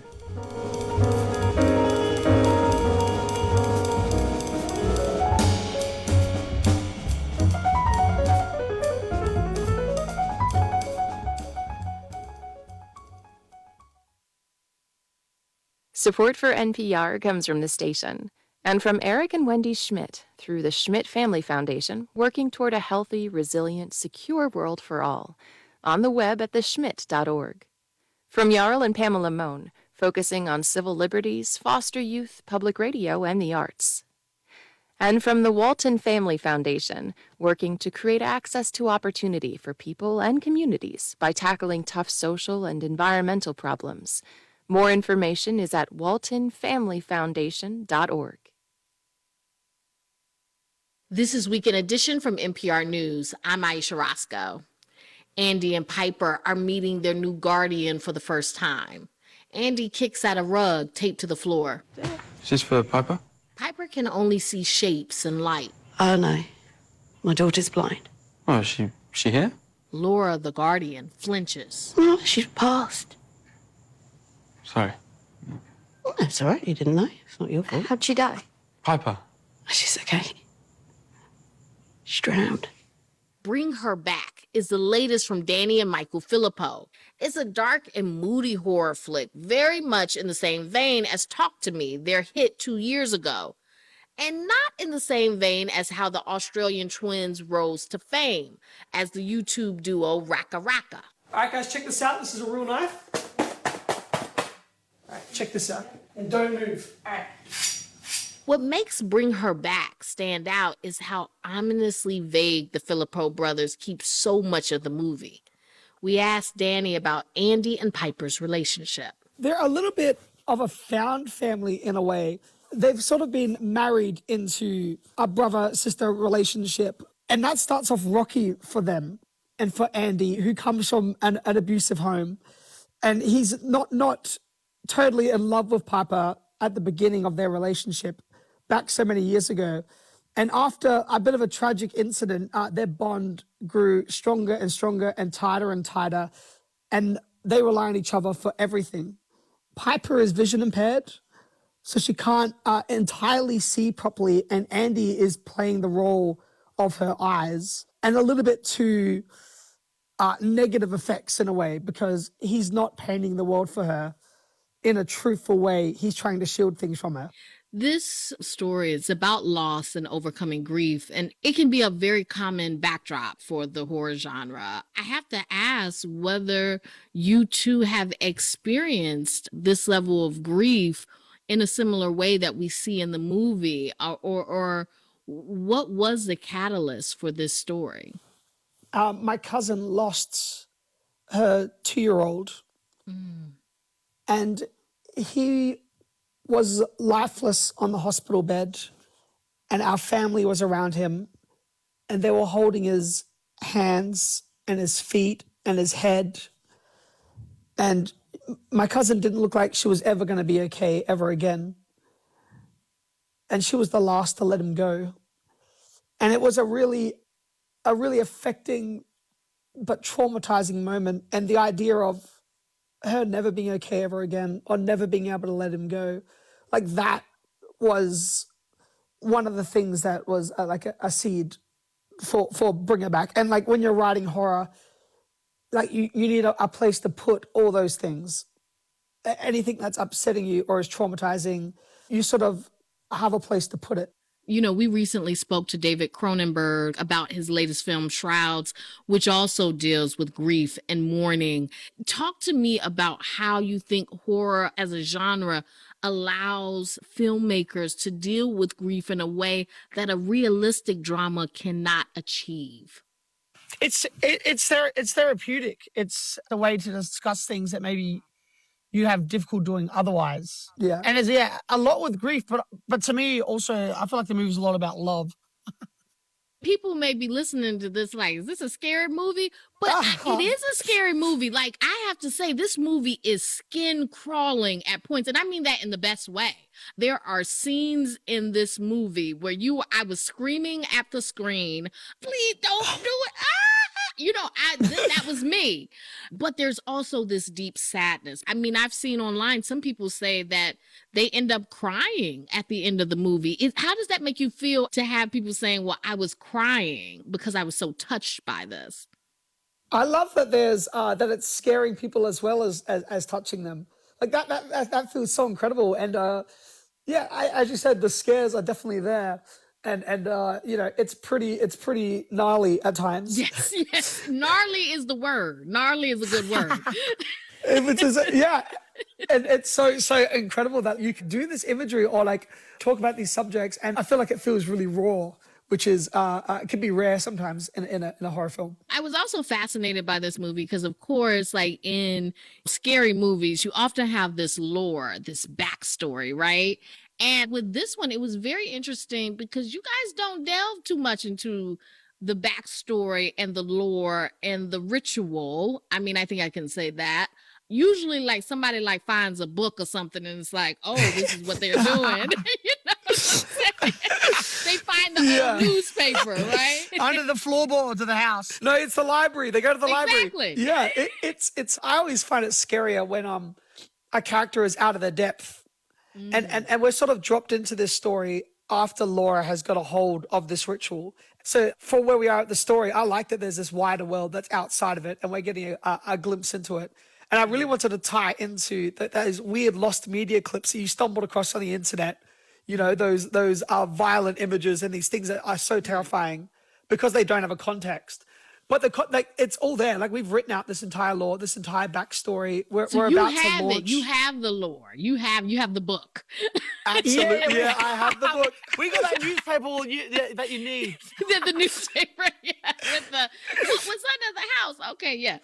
Support for N P R comes from the station and from Eric and Wendy Schmidt through the Schmidt Family Foundation, working toward a healthy, resilient, secure world for all, on the web at the schmidt dot org. From Jarl and Pamela Mohn, focusing on civil liberties, foster youth, public radio, and the arts. And from the Walton Family Foundation, working to create access to opportunity for people and communities by tackling tough social and environmental problems. More information is at walton family foundation dot org. This is Weekend Edition from N P R News. I'm Aisha Roscoe. Andy and Piper are meeting their new guardian for the first time. Andy kicks at a rug taped to the floor. Is this for Piper? Piper can only see shapes and light. Oh, no. My daughter's blind. Oh, is she, she here? Laura, the guardian, flinches. Oh, she's passed. Sorry. Oh, that's all right. You didn't know. It's not your fault. How'd she die? Piper. She's okay. She's drowned. Bring Her Back is the latest from Danny and Michael Filippo. It's a dark and moody horror flick, very much in the same vein as Talk to Me, their hit two years ago. And not in the same vein as how the Australian twins rose to fame as the YouTube duo Raka Raka. All right, guys, check this out. This is a real knife. All right, check this out. And don't move. All right. What makes Bring Her Back stand out is how ominously vague the Filippo brothers keep so much of the movie. We asked Danny about Andy and Piper's relationship. They're a little bit of a found family in a way. They've sort of been married into a brother-sister relationship. And that starts off rocky for them and for Andy, who comes from an, an abusive home. And he's not, not totally in love with Piper at the beginning of their relationship back so many years ago. And after a bit of a tragic incident, uh, their bond grew stronger and stronger and tighter and tighter. And they rely on each other for everything. Piper is vision impaired, so she can't uh, entirely see properly. And Andy is playing the role of her eyes, and a little bit too uh, negative effects in a way, because he's not painting the world for her in a truthful way. He's trying to shield things from her. This story is about loss and overcoming grief, and it can be a very common backdrop for the horror genre. I have to ask whether you two have experienced this level of grief in a similar way that we see in the movie, or, or, or what was the catalyst for this story? Um, my cousin lost her two-year-old, mm. and he was lifeless on the hospital bed, and our family was around him, and they were holding his hands and his feet and his head. And my cousin didn't look like she was ever going to be okay ever again. And she was the last to let him go. And it was a really, a really affecting but traumatizing moment. And the idea of her never being okay ever again or never being able to let him go, like that was one of the things that was uh, like a, a seed for for Bring It Back. And like when you're writing horror, like you, you need a, a place to put all those things. A- anything that's upsetting you or is traumatizing, you sort of have a place to put it. You know, we recently spoke to David Cronenberg about his latest film, Shrouds, which also deals with grief and mourning. Talk to me about how you think horror as a genre allows filmmakers to deal with grief in a way that a realistic drama cannot achieve. It's it, it's ther- it's therapeutic. It's a way to discuss things that maybe you have difficult doing otherwise. Yeah. And there's, yeah, a lot with grief, but but to me also, I feel like the movie's a lot about love. People may be listening to this like, is this a scary movie? But it is a scary movie. Like, I have to say, this movie is skin crawling at points. And I mean that in the best way. There are scenes in this movie where you, I was screaming at the screen, please don't do it. Ah! You know, I th- that was me. But there's also this deep sadness. I mean, I've seen online, some people say that they end up crying at the end of the movie. It, how does that make you feel to have people saying, well, I was crying because I was so touched by this? I love that there's uh, that it's scaring people as well as as, as touching them. Like that, that that that feels so incredible. And uh, yeah, I, as you said, the scares are definitely there. And and uh, you know, it's pretty it's pretty gnarly at times. Yes, yes. Gnarly is the word. Gnarly is a good word. If it's as, yeah, and it's so so incredible that you can do this imagery or like talk about these subjects, and I feel like it feels really raw, which is uh, uh it can be rare sometimes in in a, in a horror film. I was also fascinated by this movie because, of course, like in scary movies, you often have this lore, this backstory, right? And with this one, it was very interesting because you guys don't delve too much into the backstory and the lore and the ritual. I mean, I think I can say that. Usually, like somebody like finds a book or something and it's like, oh, this is what they're doing. You know what I'm saying? They find the Yeah. old newspaper, right? Under the floorboards of the house. No, it's the library. They go to the library. Exactly. Yeah, it, it's it's. I always find it scarier when um a character is out of their depth, and and and we're sort of dropped into this story after Laura has got a hold of this ritual. So for where we are at the story, I like that there's this wider world that's outside of it, and we're getting a, a glimpse into it. And I really wanted to tie into that those weird lost media clips that you stumbled across on the internet. You know, those those uh, violent images and these things that are so terrifying because they don't have a context. But the co- like, it's all there. Like we've written out this entire lore, this entire backstory. We're, So we're you about have to launch. it. You have the lore. You have you have the book. Absolutely, yeah, I have the book. We got that newspaper you, that that you need. the, the newspaper, yeah, with the what, what's under the house? Okay, yeah.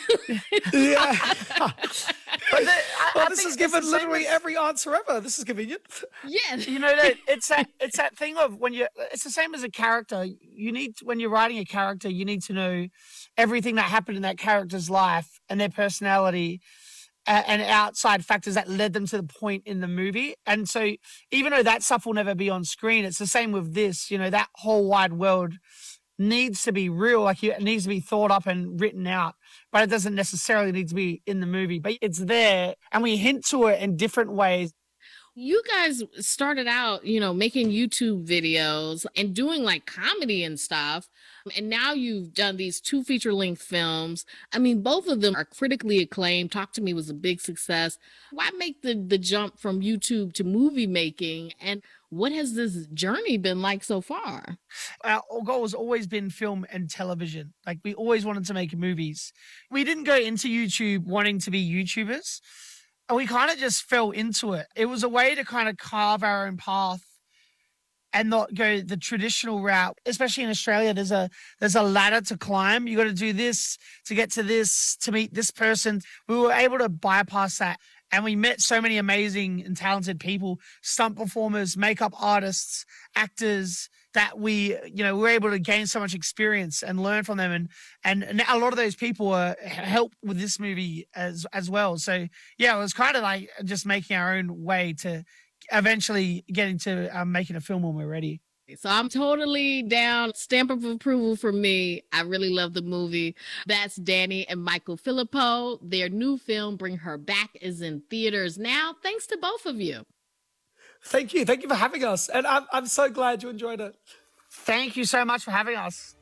Yeah. But the, I, well, I this think is it's given the same literally as- every answer ever. This is convenient. Yeah. You know that it's that it's that thing of when you it's the same as a character. You need when you're writing a character, you need to know everything that happened in that character's life and their personality uh, and outside factors that led them to the point in the movie. And so even though that stuff will never be on screen, it's the same with this. You know, that whole wide world needs to be real, like you, it needs to be thought up and written out, but it doesn't necessarily need to be in the movie. But it's there, and we hint to it in different ways. You guys started out, you know, making YouTube videos and doing like comedy and stuff. And now you've done these two feature length films. I mean, both of them are critically acclaimed. Talk to Me was a big success. Why make the, the jump from YouTube to movie making? And what has this journey been like so far? Our goal has always been film and television. Like we always wanted to make movies. We didn't go into YouTube wanting to be YouTubers. And we kind of just fell into it. It was a way to kind of carve our own path and not go the traditional route. Especially in Australia, there's a there's a ladder to climb. You got to do this to get to this, to meet this person. We were able to bypass that. And we met so many amazing and talented people, stunt performers, makeup artists, actors, that we, you know, we were able to gain so much experience and learn from them. And, and, and a lot of those people uh, helped with this movie as, as well. So, yeah, it was kind of like just making our own way to eventually getting to um, making a film when we're ready. So I'm totally down. Stamp of approval for me. I really love the movie. That's Danny and Michael Filippo. Their new film, Bring Her Back, is in theaters now. Thanks to both of you. Thank you. Thank you for having us. And I'm, I'm so glad you enjoyed it. Thank you so much for having us.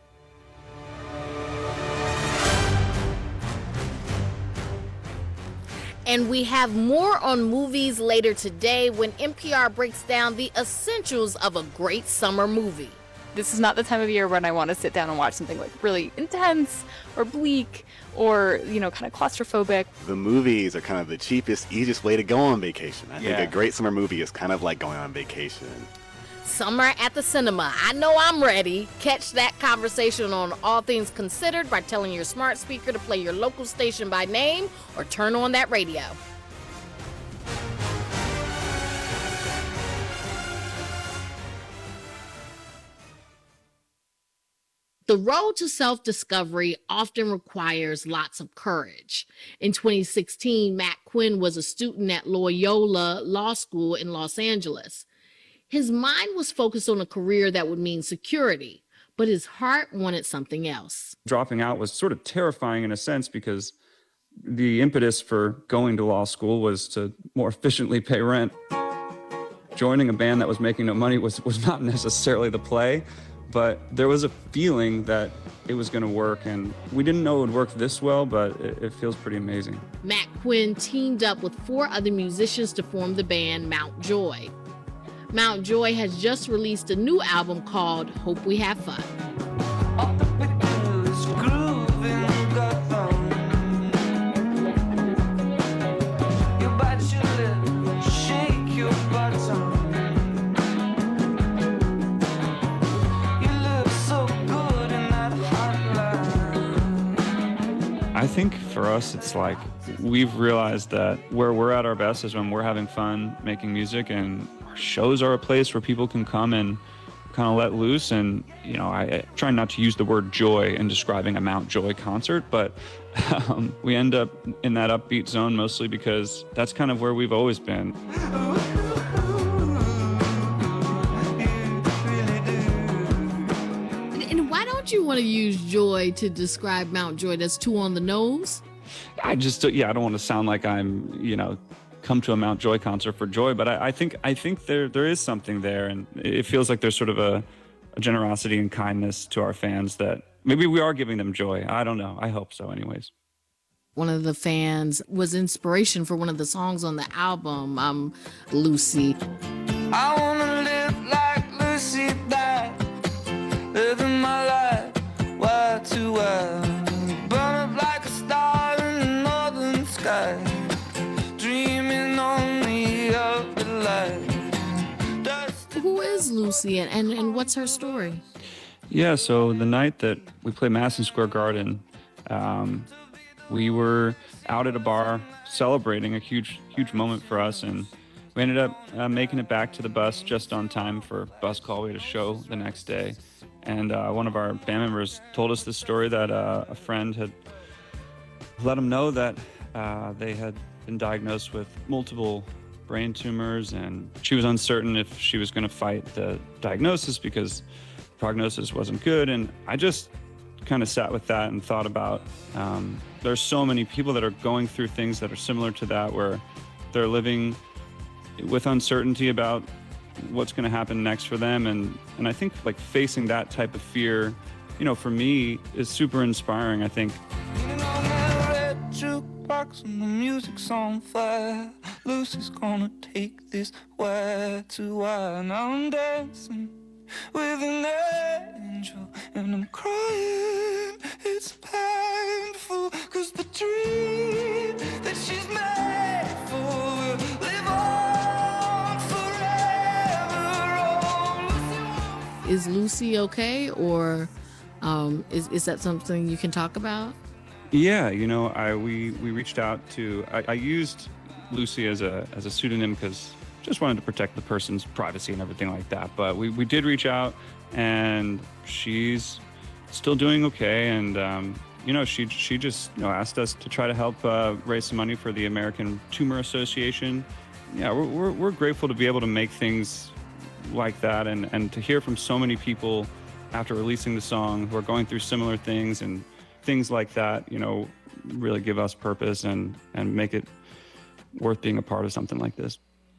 And we have more on movies later today when N P R breaks down the essentials of a great summer movie. This is not the time of year when I want to sit down and watch something like really intense or bleak or, you know, kind of claustrophobic. The movies are kind of the cheapest, easiest way to go on vacation. I Yeah. think a great summer movie is kind of like going on vacation. Summer at the Cinema. I know I'm ready. Catch that conversation on All Things Considered by telling your smart speaker to play your local station by name or turn on that radio. The road to self-discovery often requires lots of courage. In twenty sixteen, Matt Quinn was a student at Loyola Law School in Los Angeles. His mind was focused on a career that would mean security, but his heart wanted something else. Dropping out was sort of terrifying in a sense because the impetus for going to law school was to more efficiently pay rent. Joining a band that was making no money was, was not necessarily the play, but there was a feeling that it was going to work, and we didn't know it would work this well, but it, it feels pretty amazing. Matt Quinn teamed up with four other musicians to form the band Mount Joy. Mount Joy has just released a new album called Hope We Have Fun. I think for us, it's like we've realized that where we're at our best is when we're having fun making music, and our shows are a place where people can come and kind of let loose. And, you know, I, I try not to use the word joy in describing a Mount Joy concert, but um, we end up in that upbeat zone mostly because that's kind of where we've always been. And why don't you want to use joy to describe Mount Joy? That's too on the nose? I just, yeah, I don't want to sound like I'm, you know, come to a Mount Joy concert for joy, but I, I think I think there there is something there, and it feels like there's sort of a, a generosity and kindness to our fans that maybe we are giving them joy. I don't know. I hope so anyways. One of the fans was inspiration for one of the songs on the album, um, Lucy. I wanna live like Lucy died, living my life wide to wide, burn up like a star in the northern sky, dreaming on the other light. Who is Lucy, and, and, and what's her story? Yeah, so the night that we played Madison Square Garden, um, we were out at a bar celebrating a huge, huge moment for us, and we ended up uh, making it back to the bus just on time for bus call. We had a show the next day, and uh, one of our band members told us this story that uh, a friend had let him know that uh, they had been diagnosed with multiple brain tumors, and she was uncertain if she was going to fight the diagnosis because the prognosis wasn't good. And I just kind of sat with that and thought about um, there's so many people that are going through things that are similar to that, where they're living with uncertainty about what's going to happen next for them. And, and I think like facing that type of fear, you know, for me is super inspiring, I think. Jukebox and the music's on fire. Lucy's gonna take this where to where. Now I'm dancing with an angel and I'm crying. It's painful, cause the dream that she's made for will live on forever. Oh, Is Lucy okay, or um, is, is that something you can talk about? Yeah, you know, I we we reached out to. I, I used Lucy as a as a pseudonym because just wanted to protect the person's privacy and everything like that. But we, we did reach out, and she's still doing okay. And um, you know, she she just you know asked us to try to help uh, raise some money for the American Tumor Association. Yeah, we're, we're we're grateful to be able to make things like that, and, and to hear from so many people after releasing the song who are going through similar things and things like that, you know, really give us purpose and, and make it worth being a part of something like this.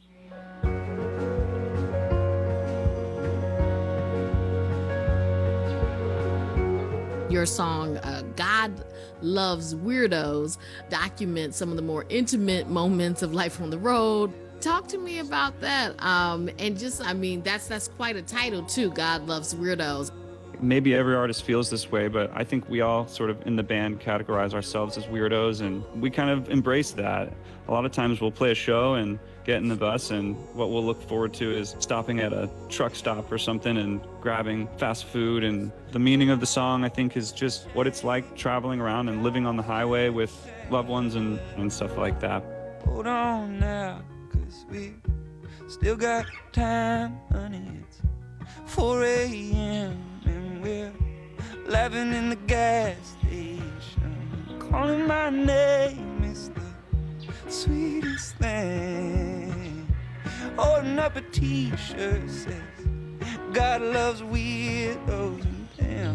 Your song, uh, God Loves Weirdos, documents some of the more intimate moments of life on the road. Talk to me about that. Um, and just, I mean, that's that's quite a title too, God Loves Weirdos. Maybe every artist feels this way, but I think we all sort of in the band categorize ourselves as weirdos, and we kind of embrace that. A lot of times we'll play a show and get in the bus, and what we'll look forward to is stopping at a truck stop or something and grabbing fast food. And the meaning of the song, I think, is just what it's like traveling around and living on the highway with loved ones and, and stuff like that. Hold on now, 'cause we still got time, honey. It's four a.m. and we're laughing in the gas station. Calling my name is the sweetest thing. Holding up a t-shirt says God loves weirdos, and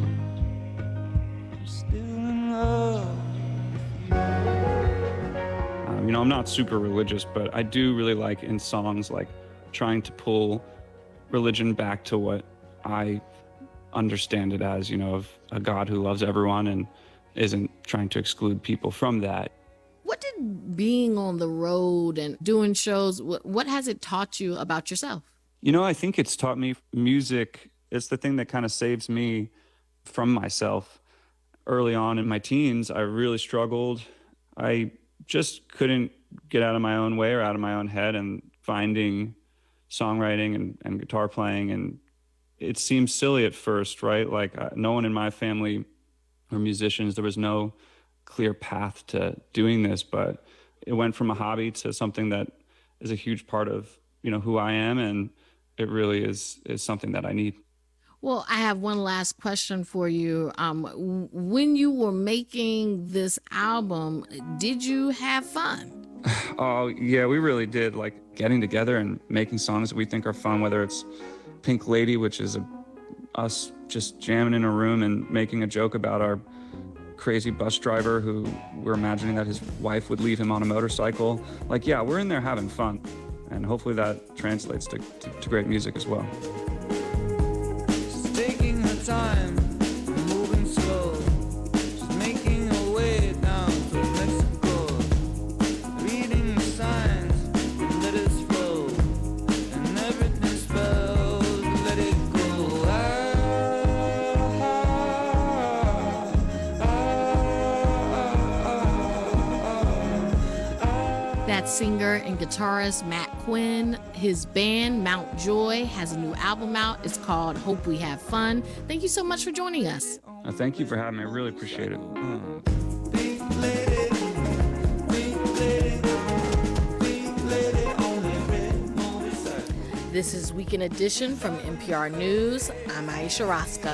damn, I'm still in love with you. Um, you know, I'm not super religious, but I do really like in songs like trying to pull religion back to what I understand it as, you know, of a God who loves everyone and isn't trying to exclude people from that. What did being on the road and doing shows, what, what has it taught you about yourself? You know, I think it's taught me music. It's the thing that kind of saves me from myself. Early on in my teens, I really struggled. I just couldn't get out of my own way or out of my own head, and finding songwriting and, and guitar playing. And it seems silly at first, right? Like uh, no one in my family were musicians. There was no clear path to doing this, but it went from a hobby to something that is a huge part of, you know, who I am. And it really is, is something that I need. Well, I have one last question for you. Um, w- when you were making this album, did you have fun? Oh, yeah, we really did. Like getting together and making songs that we think are fun, whether it's Pink Lady, which is a, us just jamming in a room and making a joke about our crazy bus driver who we're imagining that his wife would leave him on a motorcycle. Like, yeah, we're in there having fun. And hopefully that translates to, to, to great music as well. She's taking her time, moving slow. She's making her way down to Mexico. Reading the signs, let it flow. And everything spells, let it go. Ah, ah, ah, That's singer and guitarist Matt Quinn. His band, Mount Joy, has a new album out. It's called Hope We Have Fun. Thank you so much for joining us. Uh, thank you for having me. I really appreciate it. This is Weekend Edition from N P R News. I'm Aisha Roscoe.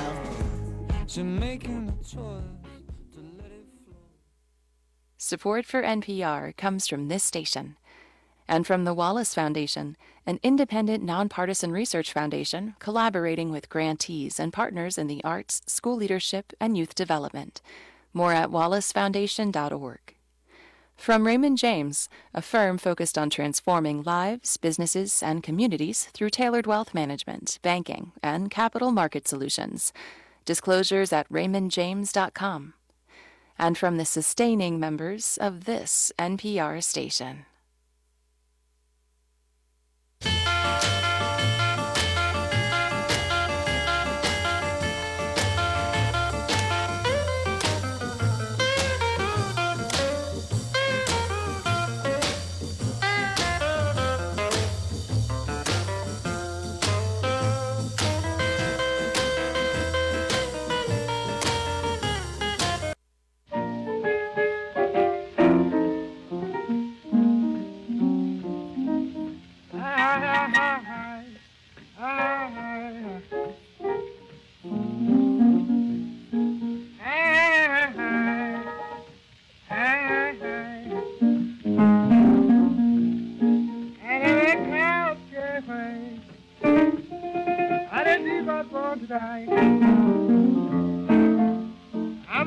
Support for N P R comes from this station and from the Wallace Foundation, an independent, nonpartisan research foundation collaborating with grantees and partners in the arts, school leadership, and youth development. More at wallace foundation dot org. From Raymond James, a firm focused on transforming lives, businesses, and communities through tailored wealth management, banking, and capital market solutions. Disclosures at raymond james dot com. And from the sustaining members of this N P R station.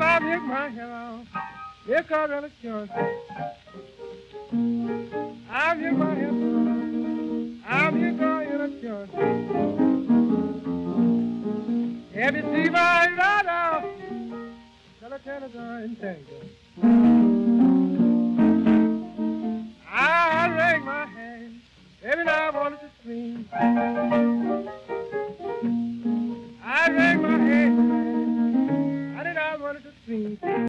I make my hair, here comes a chance. I make my hair, I'm here going a chance. If you see my brother, tell a tenor and tango. I wring my hands every time I wanted to scream. I wring my hands, I did not want to scream.